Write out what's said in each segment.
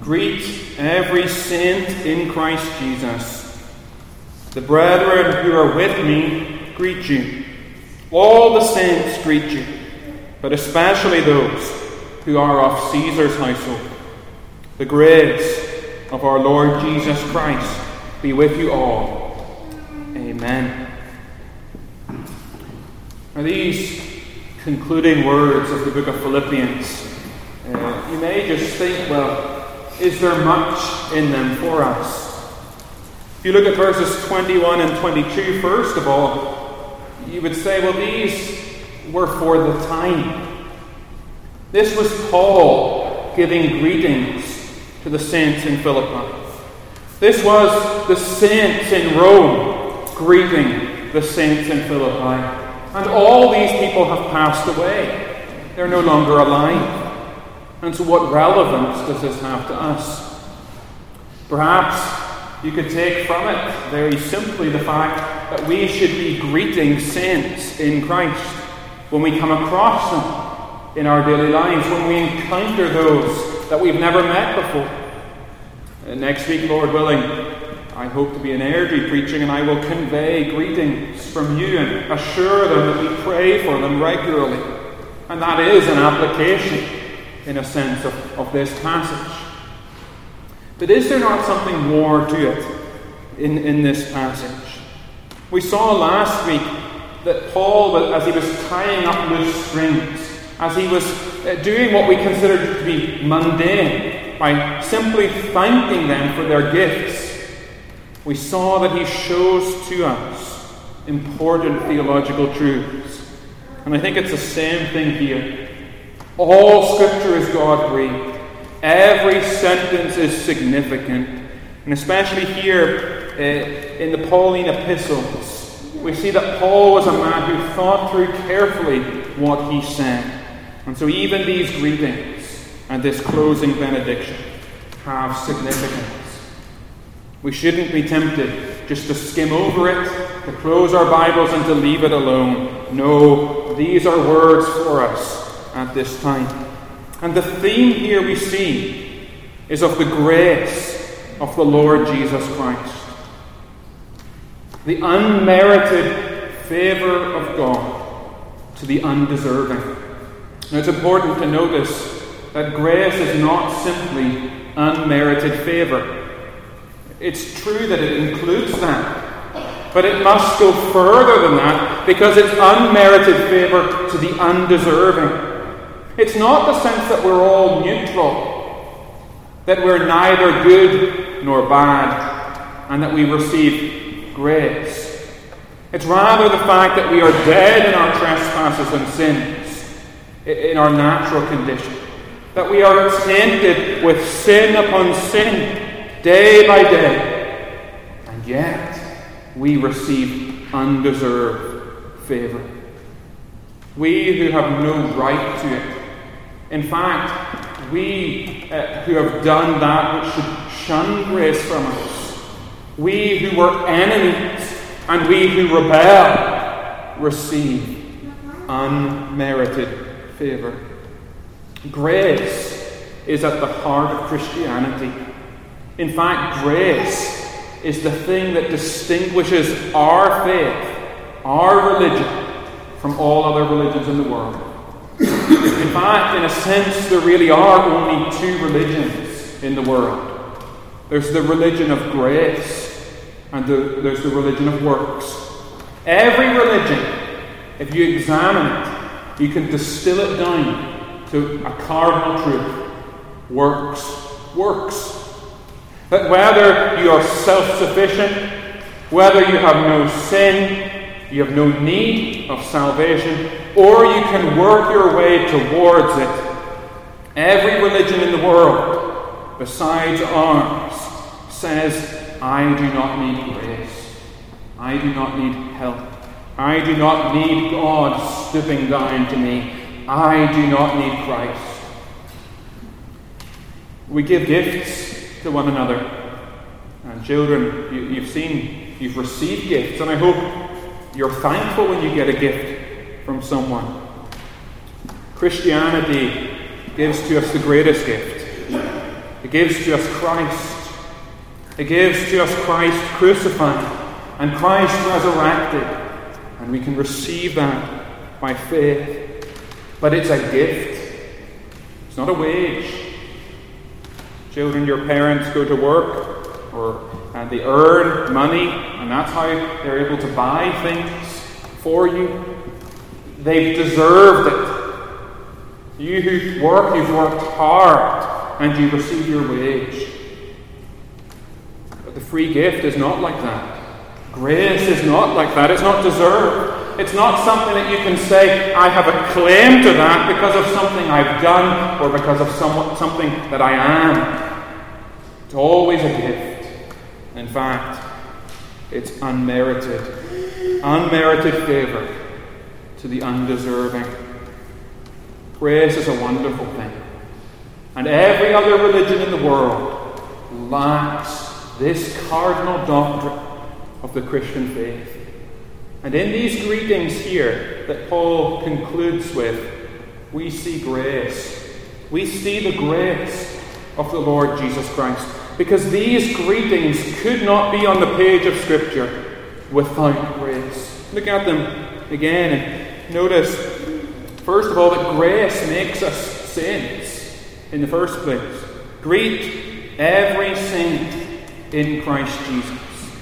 Greet every saint in Christ Jesus. The brethren who are with me greet you. All the saints greet you, but especially those who are of Caesar's household. The grace of our Lord Jesus Christ be with you all. Amen. Now, these concluding words of the book of Philippians, you may just think, well, is there much in them for us? If you look at verses 21 and 22, first of all, you would say, well, these were for the time. This was Paul giving greetings to the saints in Philippi. This was the saints in Rome greeting the saints in Philippi. And all these people have passed away. They're no longer alive. And so what relevance does this have to us? Perhaps you could take from it very simply the fact that we should be greeting saints in Christ when we come across them in our daily lives, when we encounter those that we've never met before. Next week, Lord willing, I hope to be in Airdrie preaching, and I will convey greetings from you and assure them that we pray for them regularly. And that is an application, in a sense, of this passage. But is there not something more to it in this passage? We saw last week that Paul, as he was tying up loose strings, as he was doing what we considered to be mundane, by simply thanking them for their gifts, we saw that he shows to us important theological truths. And I think it's the same thing here. All Scripture is God-breathed. Every sentence is significant. And especially here in the Pauline epistles, we see that Paul was a man who thought through carefully what he said. And so even these greetings and this closing benediction have significance. We shouldn't be tempted just to skim over it, to close our Bibles and to leave it alone. No, these are words for us at this time. And the theme here we see is of the grace of the Lord Jesus Christ. The unmerited favour of God to the undeserving. Now it's important to notice that grace is not simply unmerited favour. It's true that it includes that, but it must go further than that, because it's unmerited favour to the undeserving. It's not the sense that we're all neutral, that we're neither good nor bad, and that we receive grace. It's rather the fact that we are dead in our trespasses and sins, in our natural condition, that we are tainted with sin upon sin, day by day, and yet we receive undeserved favour. We who have no right to it. In fact, we who have done that which should shun grace from us. We who were enemies and we who rebel receive unmerited favour. Grace is at the heart of Christianity. In fact, grace is the thing that distinguishes our faith, our religion, from all other religions in the world. In fact, in a sense, there really are only two religions in the world. There's the religion of grace, and there's the religion of works. Every religion, if you examine it, you can distill it down to a cardinal truth. Works. That whether you are self-sufficient, whether you have no sin, you have no need of salvation, or you can work your way towards it. Every religion in the world, besides ours, says, I do not need grace. I do not need help. I do not need God stooping down to me. I do not need Christ. We give gifts to one another. And children, you've received gifts, and I hope you're thankful when you get a gift from someone. Christianity gives to us the greatest gift. It gives to us Christ. It gives to us Christ crucified and Christ resurrected. And we can receive that by faith. But it's a gift. It's not a wage. Children, your parents go to work and they earn money, and that's how they're able to buy things for you. They've deserved it. You who work, you've worked hard, and you receive your wage. But the free gift is not like that. Grace is not like that. It's not deserved. It's not something that you can say, I have a claim to that because of something I've done or because of something that I am. It's always a gift. In fact, it's unmerited. Unmerited favour to the undeserving. Grace is a wonderful thing. And every other religion in the world lacks this cardinal doctrine of the Christian faith. And in these greetings here that Paul concludes with, we see grace. We see the grace of the Lord Jesus Christ. Because these greetings could not be on the page of Scripture without grace. Look at them again and notice, first of all, that grace makes us saints in the first place. Greet every saint in Christ Jesus.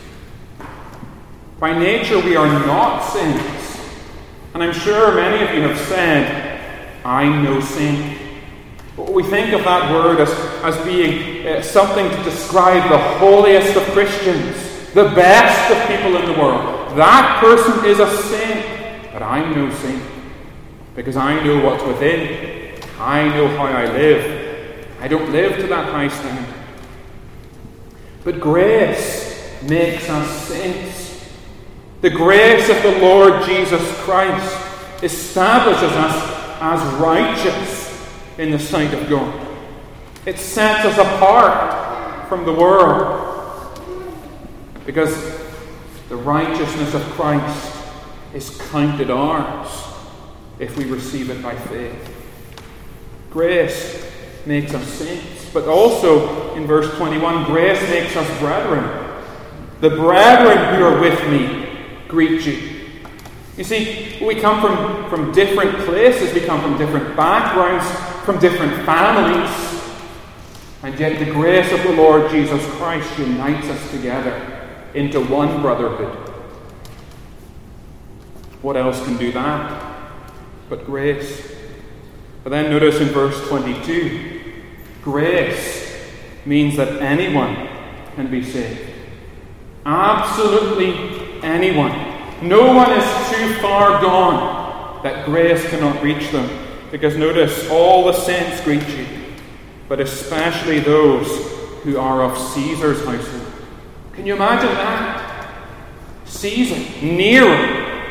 By nature, we are not saints. And I'm sure many of you have said, I'm no saint. But we think of that word as being something to describe the holiest of Christians, the best of people in the world. That person is a saint, but I'm no saint. Because I know what's within. I know how I live. I don't live to that high standard. But grace makes us saints. The grace of the Lord Jesus Christ establishes us as righteous in the sight of God. It sets us apart from the world. Because the righteousness of Christ is counted ours if we receive it by faith. Grace makes us saints. But also, in verse 21, grace makes us brethren. The brethren who are with me greet you. You see, we come from different places, we come from different backgrounds, from different families, and yet the grace of the Lord Jesus Christ unites us together into one brotherhood. What else can do that but grace? But then notice in verse 22, grace means that anyone can be saved. Absolutely anyone. No one is too far gone that grace cannot reach them. Because notice, all the saints greet you, but especially those who are of Caesar's household. Can you imagine that? Caesar, Nero.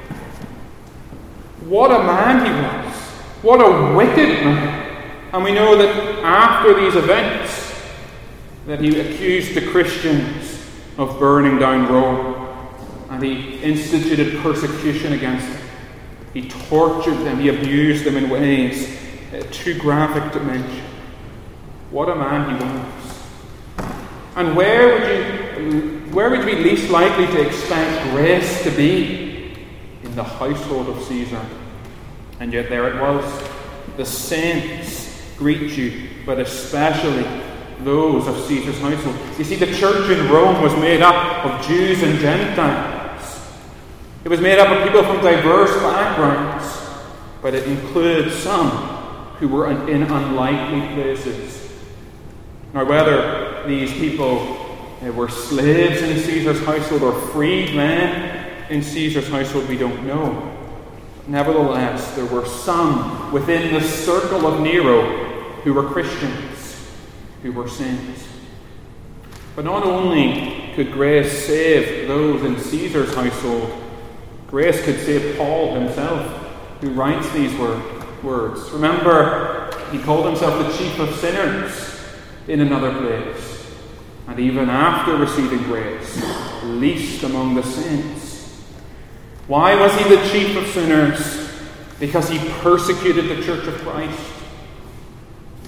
What a man he was. What a wicked man. And we know that after these events, that he accused the Christians of burning down Rome. And he instituted persecution against them. He tortured them. He abused them in ways too graphic to mention. What a man he was. And where would we be least likely to expect grace to be? In the household of Caesar. And yet there it was. The saints greet you, but especially those of Caesar's household. You see, the church in Rome was made up of Jews and Gentiles. It was made up of people from diverse backgrounds, but it included some who were in unlikely places. Now, whether these people were slaves in Caesar's household or freed men in Caesar's household, we don't know. Nevertheless, there were some within the circle of Nero who were Christians, who were saints. But not only could grace save those in Caesar's household, grace could save Paul himself, who writes these words. Remember, he called himself the chief of sinners in another place. And even after receiving grace, least among the saints. Why was he the chief of sinners? Because he persecuted the church of Christ.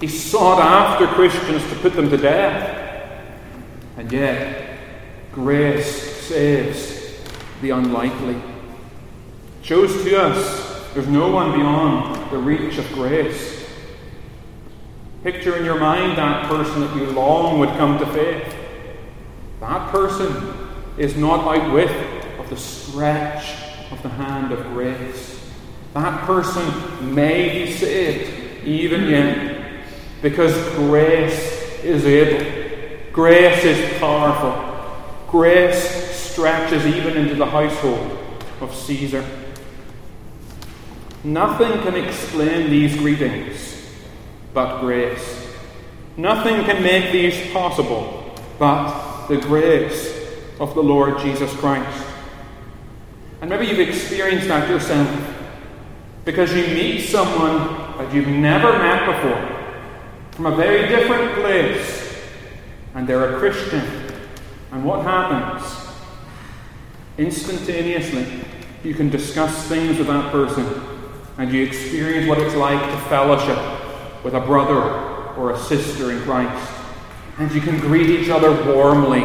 He sought after Christians to put them to death. And yet, grace saves the unlikely. It shows to us there's no one beyond the reach of grace. Picture in your mind that person that you long would come to faith. That person is not outwith of the stretch of the hand of grace. That person may be saved even yet, because grace is able. Grace is powerful. Grace stretches even into the household of Caesar. Nothing can explain these greetings but grace. Nothing can make these possible but the grace of the Lord Jesus Christ. And maybe you've experienced that yourself, because you meet someone that you've never met before from a very different place, and they're a Christian. And what happens? Instantaneously, you can discuss things with that person, and you experience what it's like to fellowship with a brother or a sister in Christ. And you can greet each other warmly.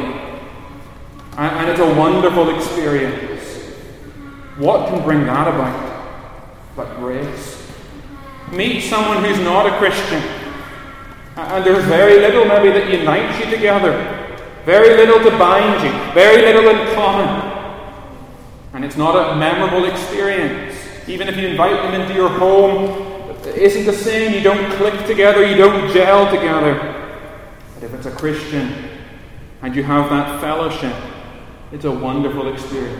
And it's a wonderful experience. What can bring that about but grace? Meet someone who's not a Christian, and there's very little maybe that unites you together, very little to bind you, very little in common. And it's not a memorable experience. Even if you invite them into your home, it isn't the same. You don't click together, you don't gel together. But if it's a Christian and you have that fellowship, it's a wonderful experience.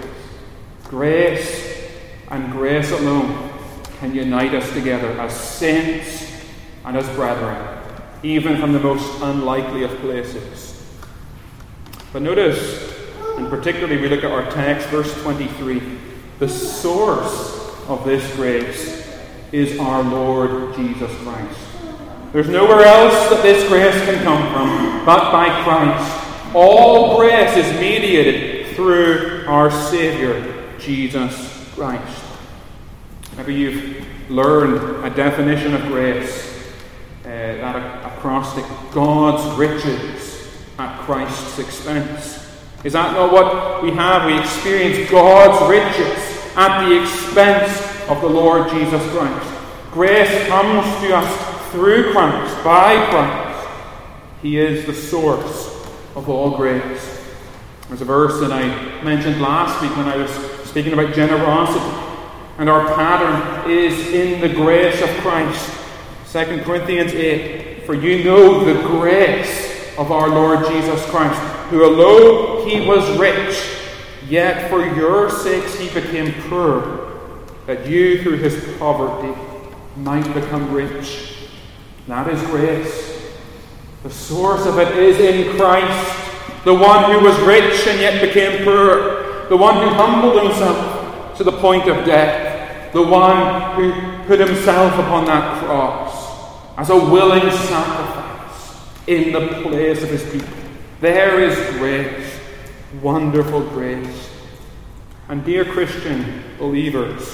Grace and grace alone can unite us together as saints and as brethren, even from the most unlikely of places. But notice, and particularly we look at our text, verse 23, the source of this grace is our Lord Jesus Christ. There's nowhere else that this grace can come from but by Christ. All grace is mediated through our Saviour, Jesus Christ. Maybe you've learned a definition of grace, that acrostic, God's riches at Christ's expense. Is that not what we have? We experience God's riches at the expense of the Lord Jesus Christ. Grace comes to us through Christ, by Christ. He is the source of all grace. There's a verse that I mentioned last week when I was speaking about generosity. And our pattern is in the grace of Christ. 2 Corinthians 8, for you know the grace of our Lord Jesus Christ, who although he was rich, yet for your sakes he became poor, that you through his poverty might become rich. That is grace. The source of it is in Christ, the one who was rich and yet became poor, the one who humbled himself to the point of death, the one who put himself upon that cross as a willing sacrifice in the place of his people. There is grace, wonderful grace. And dear Christian believers,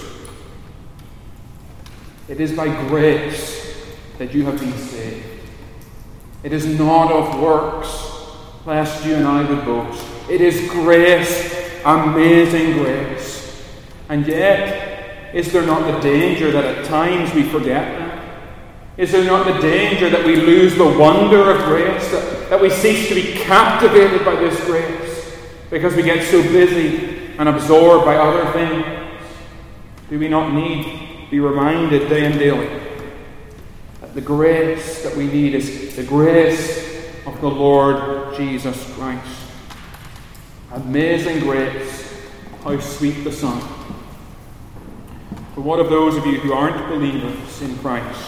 it is by grace that you have been saved. It is not of works, lest you and I would boast. It is grace, amazing grace. And yet, is there not the danger that at times we forget that? Is there not the danger that we lose the wonder of grace, that we cease to be captivated by this grace because we get so busy and absorbed by other things? Do we not need to be reminded day and daily that the grace that we need is the grace of the Lord Jesus Christ? Amazing grace, how sweet the sound. But what of those of you who aren't believers in Christ?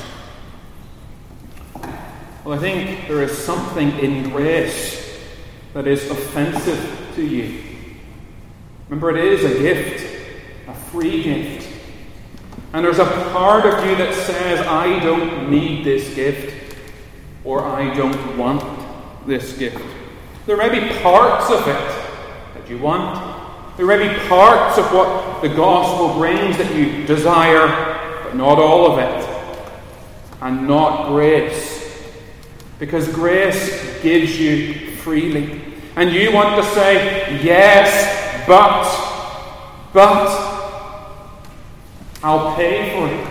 Well, I think there is something in grace that is offensive to you. Remember, it is a gift, a free gift. And there's a part of you that says, I don't need this gift, or I don't want this gift. There may be parts of it that you want. There may be parts of what the gospel brings that you desire, but not all of it. And not grace Because grace gives you freely. And you want to say, yes, but I'll pay for it.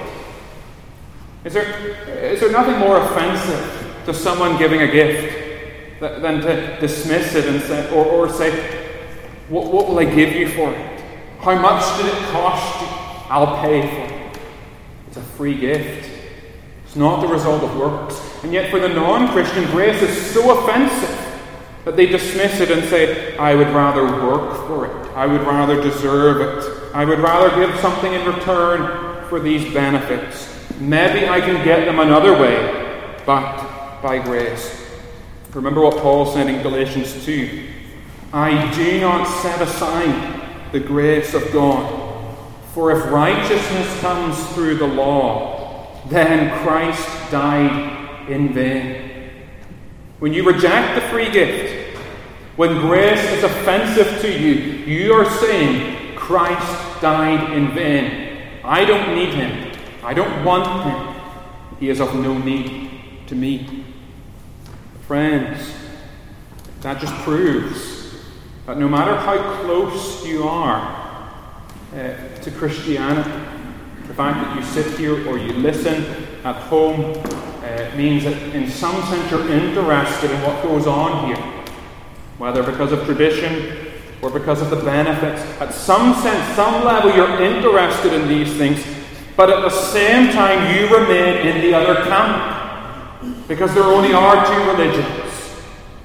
Is there nothing more offensive to someone giving a gift than to dismiss it and say, or say, what will I give you for it? How much did it cost you? I'll pay for it. It's a free gift. It's not the result of works. And yet for the non-Christian, grace is so offensive that they dismiss it and say, I would rather work for it. I would rather deserve it. I would rather give something in return for these benefits. Maybe I can get them another way, but by grace. Remember what Paul said in Galatians 2. I do not set aside the grace of God. For if righteousness comes through the law, then Christ died in vain. When you reject the free gift, when grace is offensive to you, you are saying, Christ died in vain. I don't need him. I don't want him. He is of no need to me. Friends, that just proves that no matter how close you are to Christianity, the fact that you sit here or you listen at home means that in some sense you're interested in what goes on here, whether because of tradition or because of the benefits. At some sense, some level, you're interested in these things, but at the same time you remain in the other camp, because there only are two religions: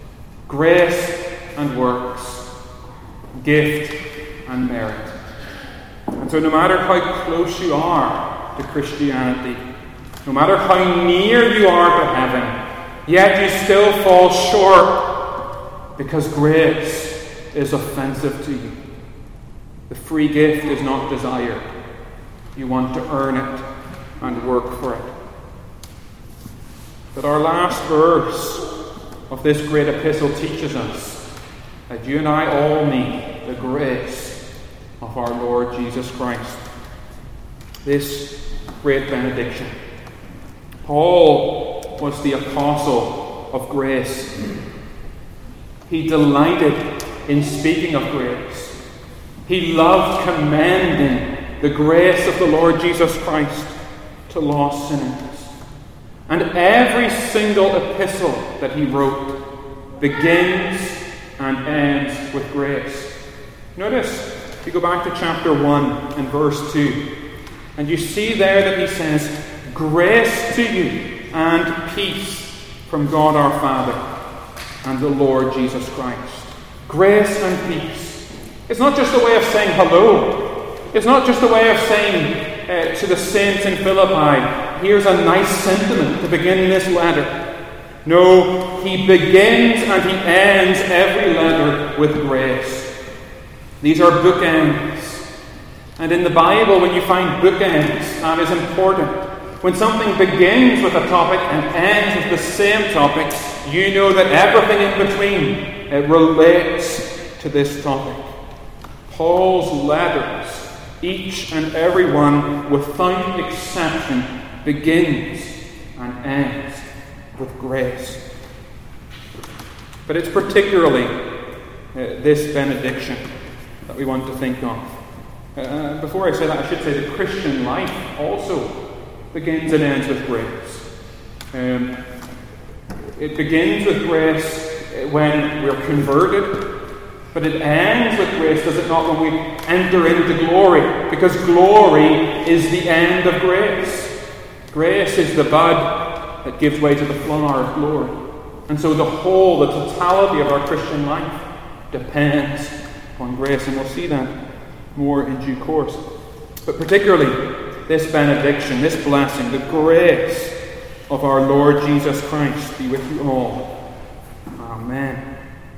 grace and works, gift and merit. And so no matter how close you are to Christianity, no matter how near you are to heaven, yet you still fall short, because grace is offensive to you. The free gift is not desired. You want to earn it and work for it. But our last verse of this great epistle teaches us that you and I all need the grace of our Lord Jesus Christ. This great benediction. Paul was the apostle of grace. He delighted in speaking of grace. He loved commending the grace of the Lord Jesus Christ to lost sinners. And every single epistle that he wrote begins and ends with grace. Notice, if you go back to chapter 1 and verse 2, and you see there that he says, grace to you and peace from God our Father and the Lord Jesus Christ. Grace and peace. It's not just a way of saying hello. It's not just a way of saying to the saints in Philippi, here's a nice sentiment to begin this letter. No, he begins and he ends every letter with grace. These are bookends. And in the Bible, when you find bookends, that is important. When something begins with a topic and ends with the same topic, you know that everything in between relates to this topic. Paul's letters, each and every one, without exception, begins and ends with grace. But it's particularly this benediction that we want to think of. Before I say that, I should say the Christian life also begins and ends with grace. It begins with grace when we're converted, but it ends with grace, does it not, when we enter into glory? Because glory is the end of grace. Grace is the bud that gives way to the flower of glory. And so the whole, the totality of our Christian life depends on grace, and we'll see that more in due course. But particularly this benediction, this blessing, the grace of our Lord Jesus Christ be with you all. Amen.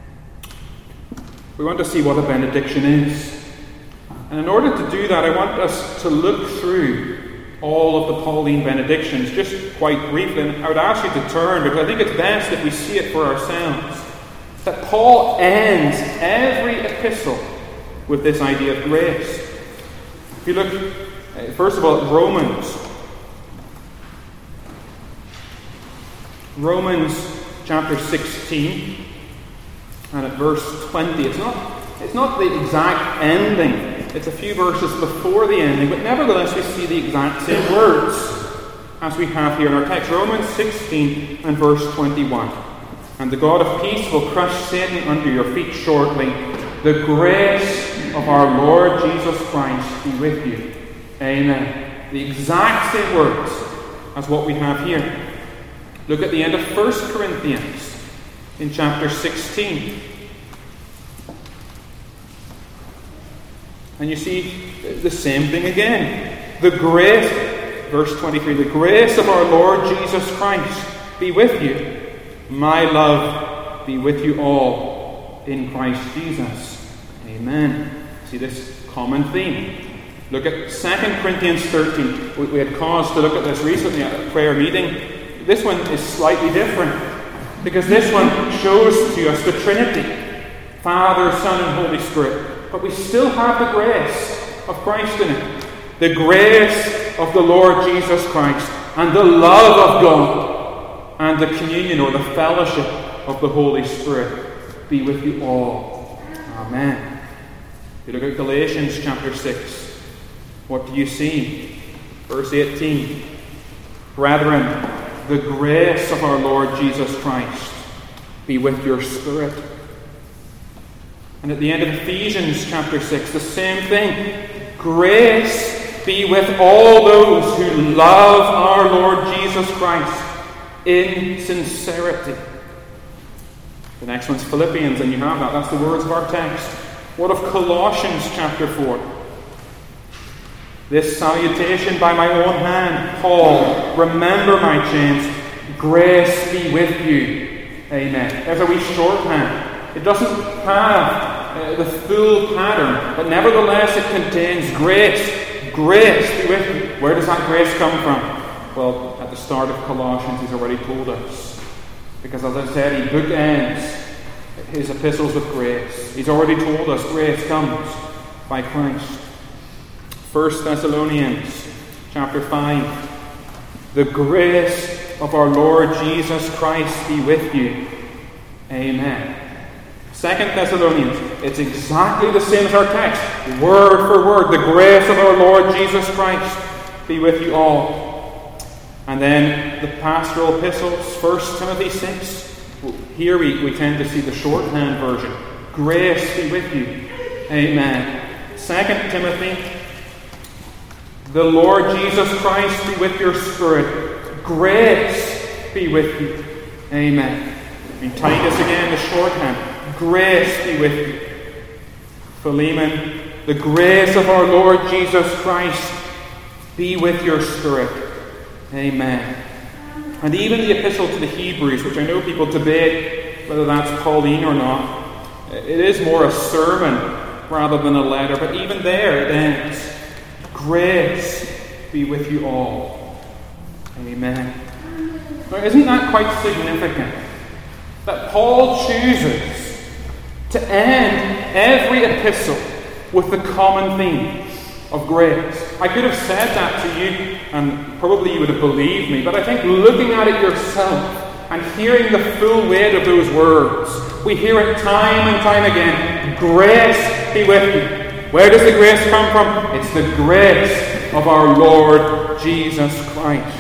We want to see what a benediction is. And in order to do that, I want us to look through all of the Pauline benedictions, just quite briefly. And I would ask you to turn, because I think it's best if we see it for ourselves, that Paul ends every epistle with this idea of grace. If you look, first of all, at Romans chapter 16 and at verse 20. It's not the exact ending. It's a few verses before the ending, but nevertheless we see the exact same words as we have here in our text. Romans 16 and verse 21. And the God of peace will crush Satan under your feet shortly. The grace of our Lord Jesus Christ be with you. Amen. The exact same words as what we have here. Look at the end of 1 Corinthians in chapter 16. And you see the same thing again. The grace, verse 23, the grace of our Lord Jesus Christ be with you. My love be with you all in Christ Jesus. Amen. See this common theme. Look at 2 Corinthians 13. We had cause to look at this recently at a prayer meeting. This one is slightly different, because this one shows to us the Trinity, Father, Son, and Holy Spirit. But we still have the grace of Christ in it. The grace of the Lord Jesus Christ, and the love of God, and the communion or the fellowship of the Holy Spirit be with you all. Amen. You look at Galatians chapter 6. What do you see? Verse 18. Brethren, the grace of our Lord Jesus Christ be with your spirit. And at the end of Ephesians chapter 6, the same thing. Grace be with all those who love our Lord Jesus Christ in sincerity. The next one's Philippians, and you have that. That's the words of our text. What of Colossians chapter 4? This salutation by my own hand, Paul, remember my chains, grace be with you. Amen. There's a wee shorthand. It doesn't have the full pattern, but nevertheless it contains grace. Grace be with you. Where does that grace come from? Well, at the start of Colossians, he's already told us. Because as I said, he bookends his epistles with grace. He's already told us grace comes by Christ. 1 Thessalonians chapter 5. The grace of our Lord Jesus Christ be with you. Amen. 2 Thessalonians, it's exactly the same as our text. Word for word, the grace of our Lord Jesus Christ be with you all. And then the pastoral epistles, 1 Timothy 6. Here we tend to see the shorthand version. Grace be with you. Amen. 2 Timothy, the Lord Jesus Christ be with your spirit. Grace be with you. Amen. And Titus again, the shorthand. Grace be with you. Philemon, the grace of our Lord Jesus Christ be with your spirit. Amen. And even the epistle to the Hebrews, which I know people debate whether that's Pauline or not, it is more a sermon rather than a letter, but even there it ends. Grace be with you all. Amen. Now, isn't that quite significant? That Paul chooses to end every epistle with the common theme of grace. I could have said that to you, and probably you would have believed me, but I think looking at it yourself and hearing the full weight of those words, we hear it time and time again. Grace be with you. Where does the grace come from? It's the grace of our Lord Jesus Christ.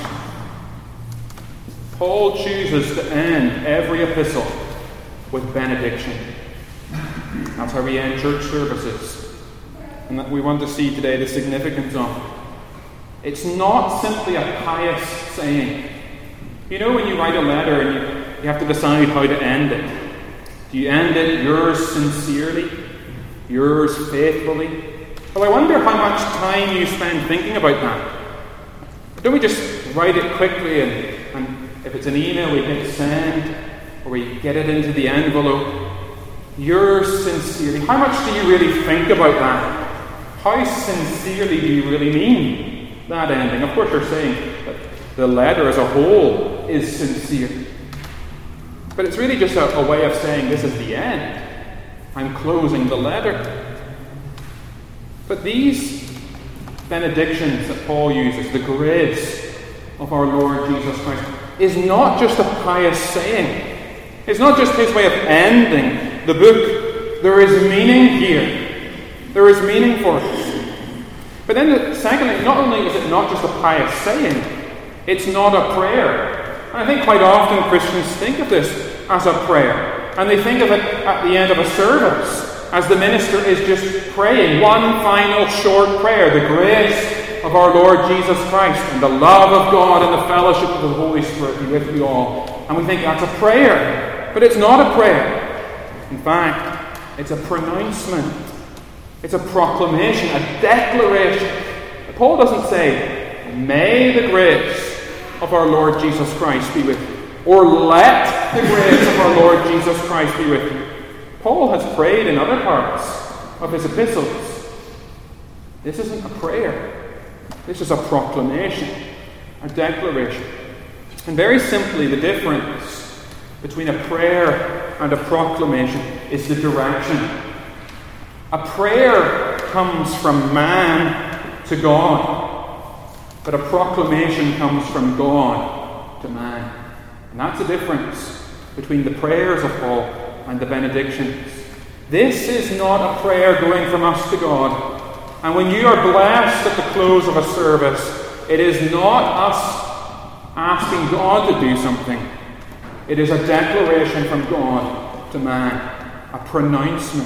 Paul chooses to end every epistle with benediction. That's how we end church services. And that we want to see today the significance of. It's not simply a pious saying. You know when you write a letter and you have to decide how to end it. Do you end it yours sincerely? Yours faithfully? Well, I wonder how much time you spend thinking about that. Don't we just write it quickly and if it's an email we hit send or we get it into the envelope? Yours sincerely. How much do you really think about that? How sincerely do you really mean that ending? Of course you're saying that the letter as a whole is sincere. But it's really just a way of saying this is the end. I'm closing the letter. But these benedictions that Paul uses, the grace of our Lord Jesus Christ, is not just a pious saying. It's not just his way of ending the book. There is meaning here. There is meaning for us. But then, secondly, not only is it not just a pious saying, it's not a prayer. And I think quite often Christians think of this as a prayer. And they think of it at the end of a service, as the minister is just praying one final short prayer. The grace of our Lord Jesus Christ and the love of God and the fellowship of the Holy Spirit be with you all. And we think that's a prayer. But it's not a prayer. In fact, it's a pronouncement. It's a proclamation, a declaration. Paul doesn't say, "May the grace of our Lord Jesus Christ be with you," or "Let the grace of our Lord Jesus Christ be with you." Paul has prayed in other parts of his epistles. This isn't a prayer. This is a proclamation, a declaration. And very simply, the difference between a prayer and a proclamation is the direction. A prayer comes from man to God, but a proclamation comes from God to man. And that's the difference between the prayers of Paul and the benedictions. This is not a prayer going from us to God. And when you are blessed at the close of a service, it is not us asking God to do something. It is a declaration from God to man, a pronouncement.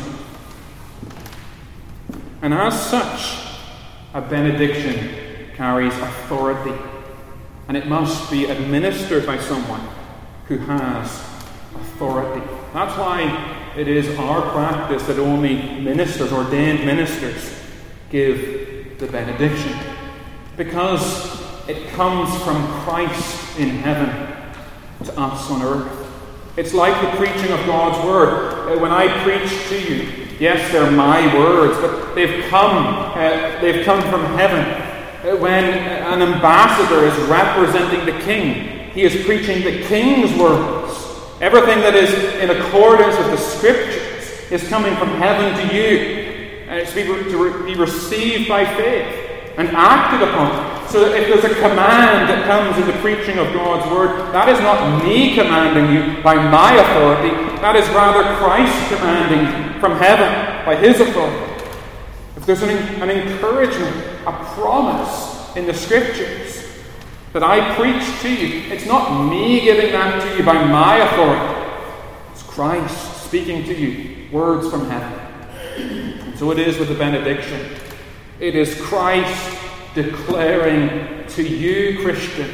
And as such, a benediction carries authority, and it must be administered by someone who has authority. That's why it is our practice that only ministers, ordained ministers, give the benediction. Because it comes from Christ in heaven to us on earth. It's like the preaching of God's word. When I preach to you, yes, they're my words, but they've come from heaven. When an ambassador is representing the king, he is preaching the king's words. Everything that is in accordance with the Scriptures is coming from heaven to you. And it's to be received by faith and acted upon. So that if there's a command that comes in the preaching of God's word, that is not me commanding you by my authority. That is rather Christ commanding from heaven by his authority. If there's an encouragement, a promise in the Scriptures that I preach to you, it's not me giving that to you by my authority. It's Christ speaking to you, words from heaven. And so it is with the benediction. It is Christ declaring to you, Christian,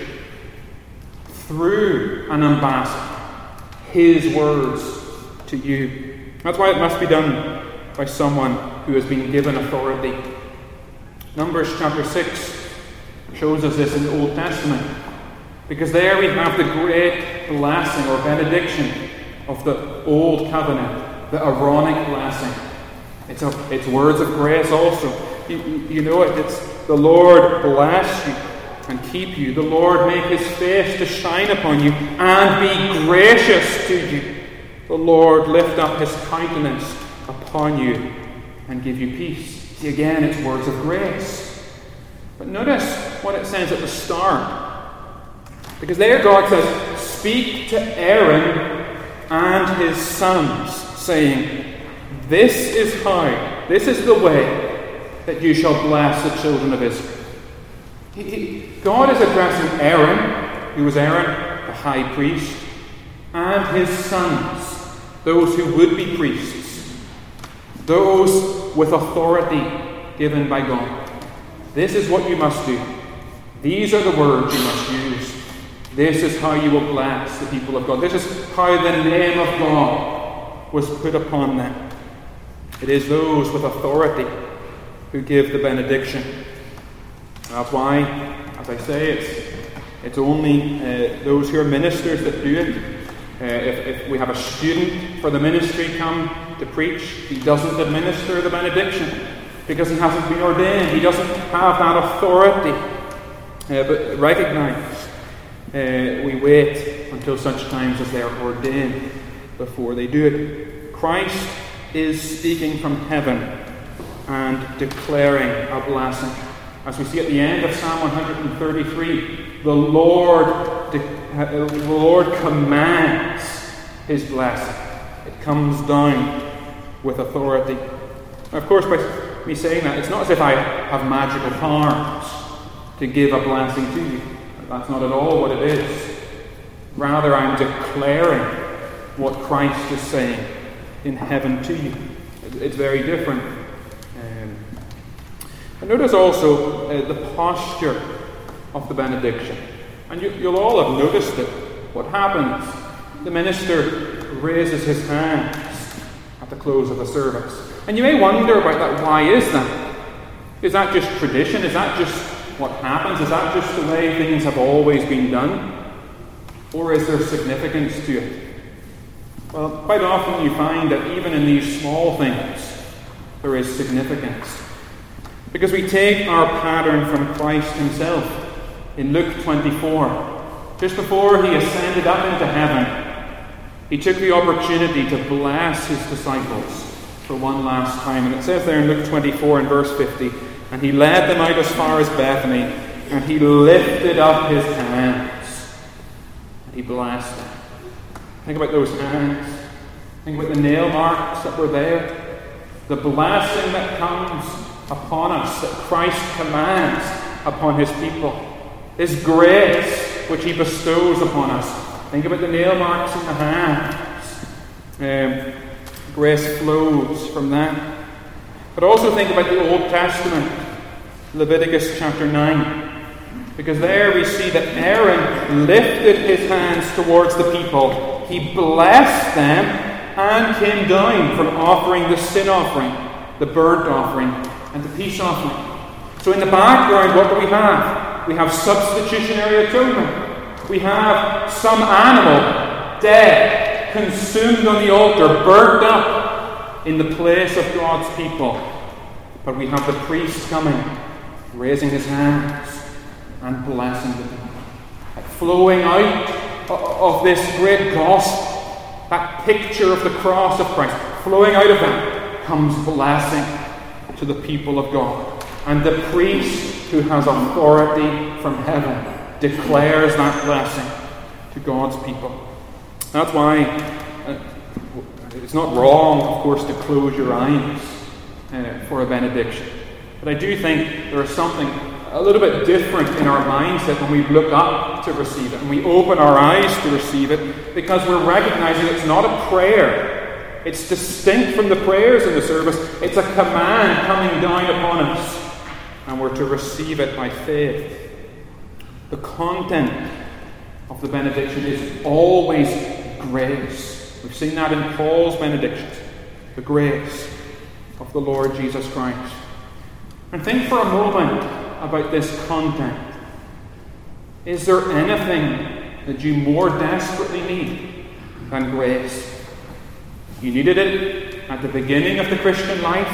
through an ambassador, his words to you. That's why it must be done by someone who has been given authority. Numbers chapter 6 shows us this in the Old Testament, because there we have the great blessing or benediction of the Old Covenant, the Aaronic blessing. It's words of grace also. You know it. It's the Lord bless you and keep you. The Lord make his face to shine upon you and be gracious to you. The Lord lift up his countenance upon you and give you peace. See, again, it's words of grace. But notice what it says at the start. Because there God says, "Speak to Aaron and his sons, saying, this is the way that you shall bless the children of Israel." God is addressing Aaron, who was Aaron, the high priest, and his sons, those who would be priests, those with authority given by God. This is what you must do. These are the words you must use. This is how you will bless the people of God. This is how the name of God was put upon them. It is those with authority who give the benediction. That's why, as I say, it's only those who are ministers that do it. If we have a student for the ministry come to preach, he doesn't administer the benediction because he hasn't been ordained. He doesn't have that authority. But recognize, we wait until such times as they are ordained before they do it. Christ is speaking from heaven and declaring a blessing. As we see at the end of Psalm 133, the Lord commands his blessing. It comes down with authority. Now, of course, by me saying that, it's not as if I have magical powers to give a blessing to you. That's not at all what it is. Rather, I'm declaring what Christ is saying in heaven to you. It's very different. And notice also the posture of the benediction. And you'll all have noticed it. What happens? The minister raises his hands at the close of the service. And you may wonder about that. Why is that? Is that just tradition? Is that just what happens? Is that just the way things have always been done? Or is there significance to it? Well, quite often you find that even in these small things, there is significance. Because we take our pattern from Christ himself in Luke 24. Just before he ascended up into heaven, he took the opportunity to bless his disciples for one last time. And it says there in Luke 24 and verse 50, and he led them out as far as Bethany, and he lifted up his hands, and he blessed them. Think about those hands. Think about the nail marks that were there. The blessing that comes upon us, that Christ commands upon his people. His grace, which he bestows upon us. Think about the nail marks in the hands. Grace flows from that. But also think about the Old Testament, Leviticus chapter 9. Because there we see that Aaron lifted his hands towards the people. He blessed them and came down from offering the sin offering, the burnt offering, and the peace offering. So in the background, what do we have? We have substitutionary atonement. We have some animal, dead, consumed on the altar, burnt up in the place of God's people. But we have the priest coming, raising his hands and blessing the people. Flowing out of this great gospel, that picture of the cross of Christ, flowing out of that comes blessing to the people of God. And the priest, who has authority from heaven, declares that blessing to God's people. That's why it's not wrong, of course, to close your eyes for a benediction. But I do think there is something a little bit different in our mindset when we look up to receive it and we open our eyes to receive it, because we're recognizing it's not a prayer. It's distinct from the prayers in the service. It's a command coming down upon us, and we're to receive it by faith. The content of the benediction is always grace. We've seen that in Paul's benedictions. The grace of the Lord Jesus Christ. And think for a moment about this content. Is there anything that you more desperately need than grace? You needed it at the beginning of the Christian life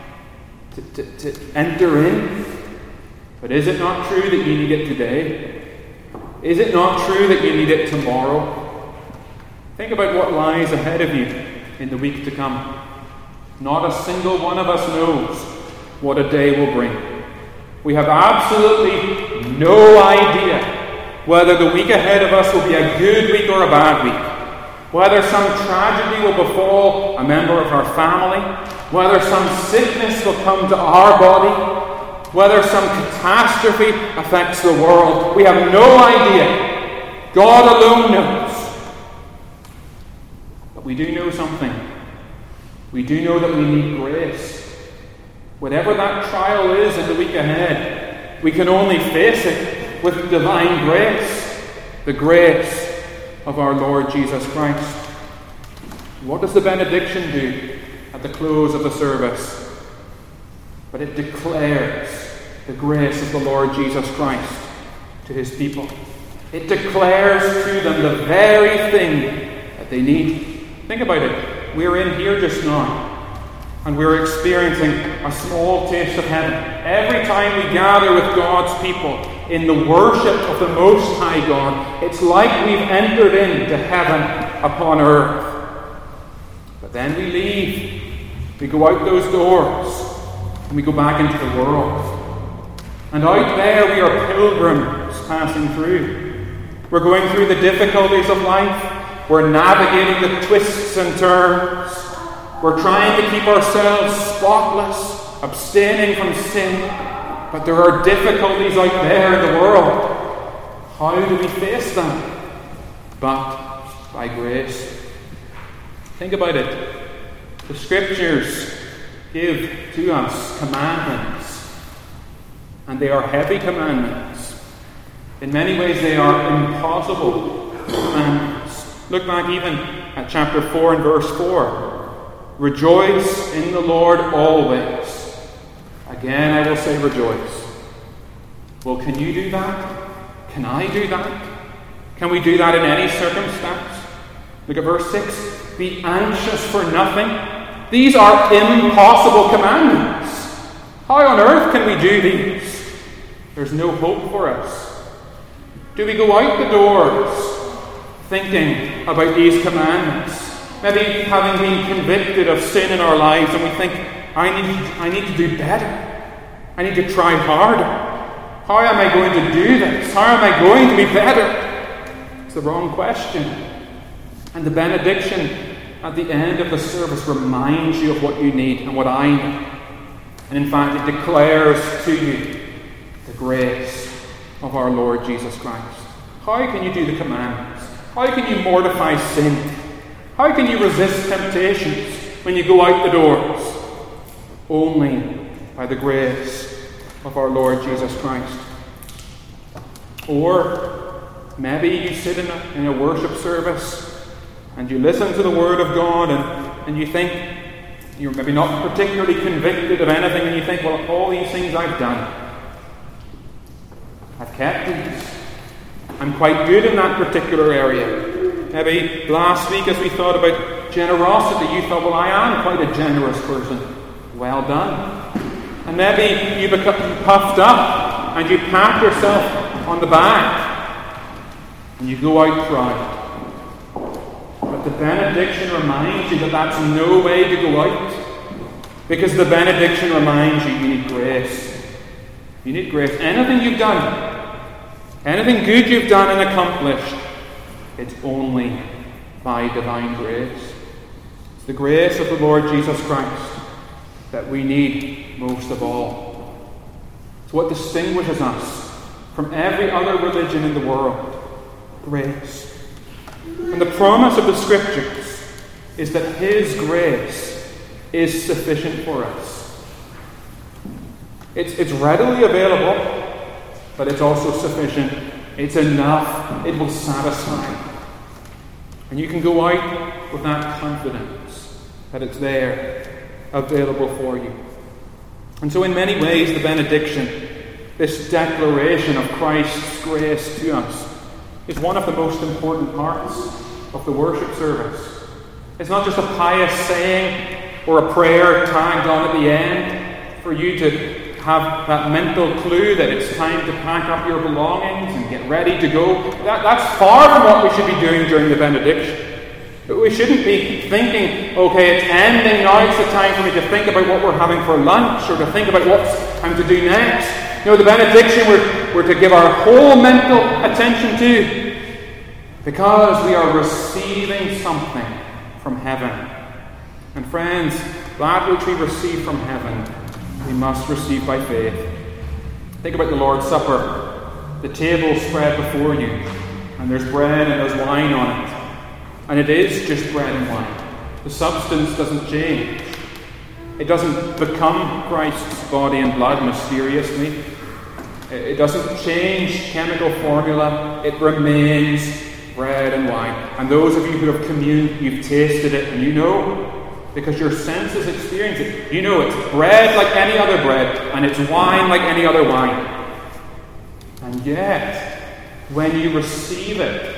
to enter in. But is it not true that you need it today? Is it not true that you need it tomorrow? Think about what lies ahead of you in the week to come. Not a single one of us knows what a day will bring. We have absolutely no idea whether the week ahead of us will be a good week or a bad week. Whether some tragedy will befall a member of our family. Whether some sickness will come to our body. Whether some catastrophe affects the world. We have no idea. God alone knows. But we do know something. We do know that we need grace. Whatever that trial is in the week ahead, we can only face it with divine grace, the grace of our Lord Jesus Christ. What does the benediction do at the close of the service? But it declares the grace of the Lord Jesus Christ to his people. It declares to them the very thing that they need. Think about it. We're in here just now, and we're experiencing a small taste of heaven. Every time we gather with God's people in the worship of the Most High God, it's like we've entered into heaven upon earth. But then we leave. We go out those doors, and we go back into the world. And out there we are pilgrims passing through. We're going through the difficulties of life. We're navigating the twists and turns. We're trying to keep ourselves spotless, abstaining from sin. But there are difficulties out there in the world. How do we face them? But by grace. Think about it. The Scriptures give to us commandments. And they are heavy commandments. In many ways they are impossible commandments. Look back even at chapter 4 and verse 4. Rejoice in the Lord always. Again I will say rejoice. Well, can you do that? Can I do that? Can we do that in any circumstance? Look at verse 6. Be anxious for nothing. These are impossible commandments. How on earth can we do these? There's no hope for us. Do we go out the doors thinking about these commandments? Maybe having been convicted of sin in our lives and we think, I need to do better. I need to try harder. How am I going to do this? How am I going to be better? It's the wrong question. And the benediction at the end of the service reminds you of what you need and what I need. And in fact, it declares to you the grace of our Lord Jesus Christ. How can you do the commandments? How can you mortify sin? How can you resist temptations when you go out the doors? Only by the grace of our Lord Jesus Christ. Or maybe you sit in a worship service and you listen to the Word of God and you think you're maybe not particularly convicted of anything and you think, well, all these things I've done, I've kept these. I'm quite good in that particular area. Maybe last week as we thought about generosity, you thought, well, I am quite a generous person. Well done. And maybe you become puffed up and you pat yourself on the back and you go out proud. But the benediction reminds you that that's no way to go out. Because the benediction reminds you need grace. You need grace. Anything you've done, anything good you've done and accomplished, it's only by divine grace. It's the grace of the Lord Jesus Christ that we need most of all. It's what distinguishes us from every other religion in the world. Grace. And the promise of the Scriptures is that His grace is sufficient for us. It's readily available, but it's also sufficient. It's enough. It will satisfy. And you can go out with that confidence that it's there, available for you. And so in many ways the benediction, this declaration of Christ's grace to us, is one of the most important parts of the worship service. It's not just a pious saying or a prayer tagged on at the end for you to have that mental clue that it's time to pack up your belongings and get ready to go. That's far from what we should be doing during the benediction. We shouldn't be thinking, okay, it's ending now, it's the time for me to think about what we're having for lunch or to think about what's time to do next. You know, the benediction we're to give our whole mental attention to because we are receiving something from heaven. And friends, that which we receive from heaven, we must receive by faith. Think about the Lord's Supper. The table spread before you, and there's bread and there's wine on it. And it is just bread and wine. The substance doesn't change. It doesn't become Christ's body and blood mysteriously. It doesn't change chemical formula. It remains bread and wine. And those of you who have communed, you've tasted it, and you know, because your senses experience it. You know it's bread like any other bread, and it's wine like any other wine. And yet, when you receive it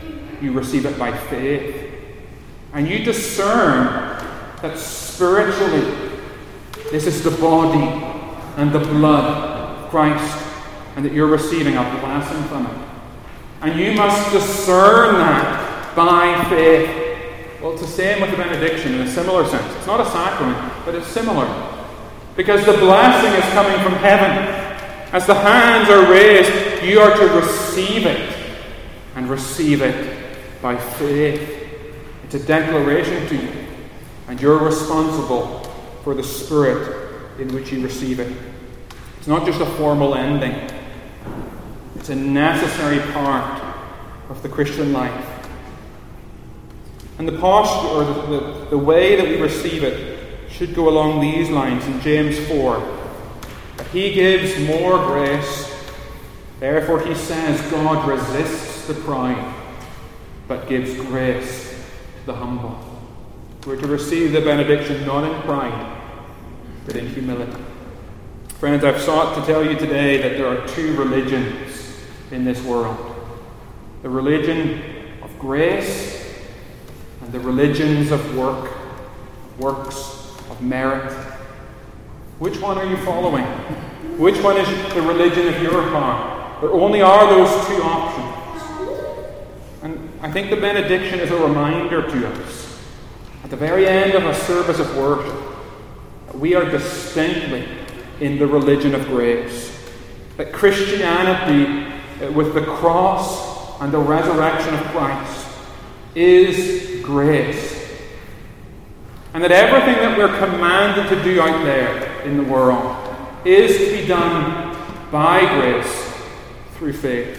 by faith. And you discern that spiritually, this is the body and the blood of Christ, and that you're receiving a blessing from it. And you must discern that by faith. Well, it's the same with the benediction in a similar sense. It's not a sacrament, but it's similar. Because the blessing is coming from heaven. As the hands are raised, you are to receive it, and receive it by faith. It's a declaration to you, and you're responsible for the spirit in which you receive it. It's not just a formal ending. It's a necessary part of the Christian life. And the posture, or the way that we receive it, should go along these lines in James 4. That he gives more grace, therefore he says God resists the proud, but gives grace to the humble. We're to receive the benediction not in pride, but in humility. Friends, I've sought to tell you today that there are two religions in this world. The religion of grace and the religions of works of merit. Which one are you following? Which one is the religion of your heart? There only are those two options. And I think the benediction is a reminder to us, at the very end of a service of worship, that we are distinctly in the religion of grace. That Christianity, with the cross and the resurrection of Christ, is grace. And that everything that we're commanded to do out there in the world is to be done by grace through faith.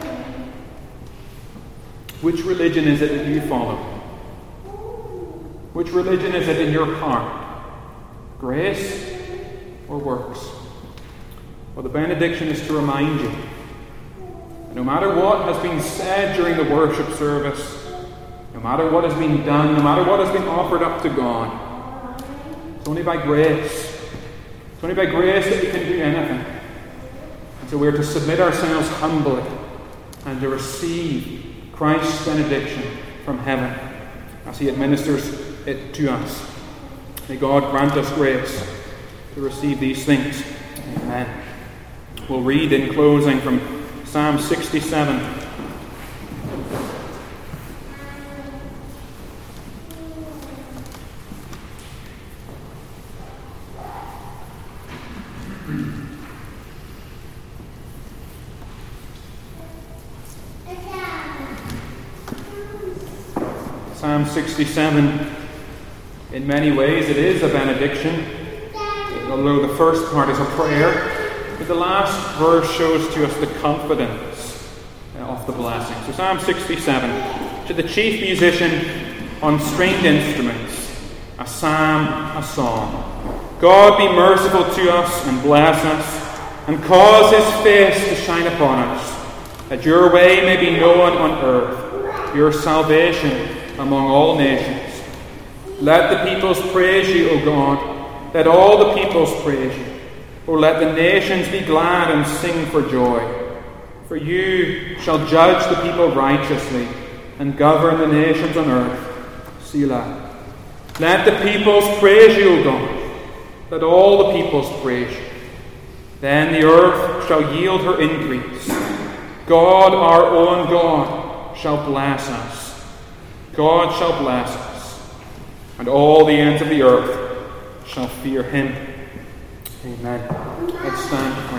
Which religion is it that you follow? Which religion is it in your heart? Grace or works? Well, the benediction is to remind you that no matter what has been said during the worship service, no matter what has been done, no matter what has been offered up to God, it's only by grace. It's only by grace that we can do anything. And so we're to submit ourselves humbly and to receive Christ's benediction from heaven as he administers it to us. May God grant us grace to receive these things. Amen. We'll read in closing from Psalm 67. Psalm 67, in many ways, it is a benediction, although the first part is a prayer. But the last verse shows to us the confidence of the blessing. So Psalm 67, to the chief musician on stringed instruments, a psalm, a song. God be merciful to us and bless us, and cause his face to shine upon us, that your way may be known on earth, your salvation among all nations. Let the peoples praise you, O God. Let all the peoples praise you. O let the nations be glad and sing for joy. For you shall judge the people righteously and govern the nations on earth. Selah. Let the peoples praise you, O God. Let all the peoples praise you. Then the earth shall yield her increase. God, our own God, shall bless us. God shall bless us, and all the ends of the earth shall fear him. Amen. Let's stand to pray.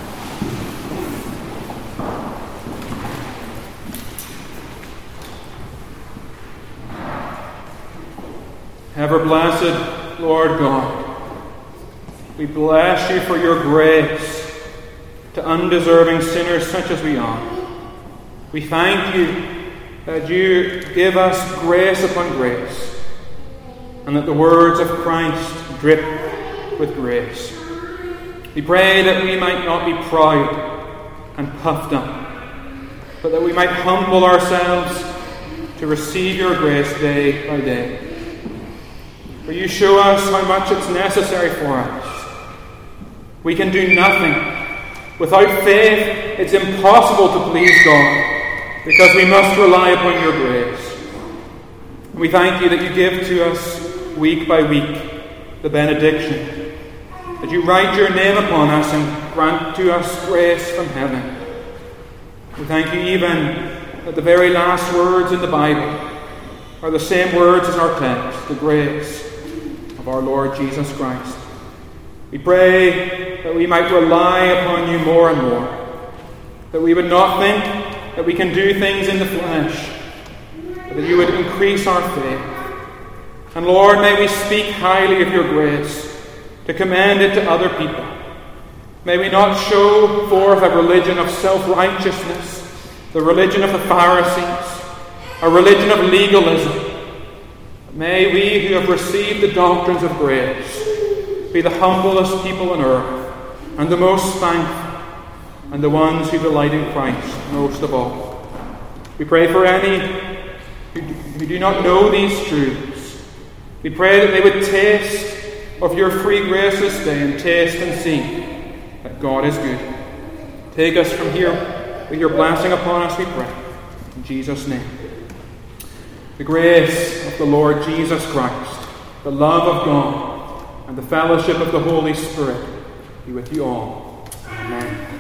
Ever blessed Lord God, we bless you for your grace to undeserving sinners such as we are. We thank you that you give us grace upon grace, and that the words of Christ drip with grace. We pray that we might not be proud and puffed up, but that we might humble ourselves to receive your grace day by day. For you show us how much it's necessary for us. We can do nothing. Without faith, it's impossible to please God, because we must rely upon your grace. We thank you that you give to us week by week the benediction, that you write your name upon us and grant to us grace from heaven. We thank you even that the very last words in the Bible are the same words as our text, the grace of our Lord Jesus Christ. We pray that we might rely upon you more and more, that we would not think that we can do things in the flesh, that you would increase our faith. And Lord, may we speak highly of your grace, to commend it to other people. May we not show forth a religion of self-righteousness, the religion of the Pharisees, a religion of legalism. May we who have received the doctrines of grace be the humblest people on earth, and the most thankful, and the ones who delight in Christ most of all. We pray for any who do not know these truths. We pray that they would taste of your free grace this day, and taste and see that God is good. Take us from here with your blessing upon us, we pray. In Jesus' name. The grace of the Lord Jesus Christ, the love of God, and the fellowship of the Holy Spirit be with you all. Amen.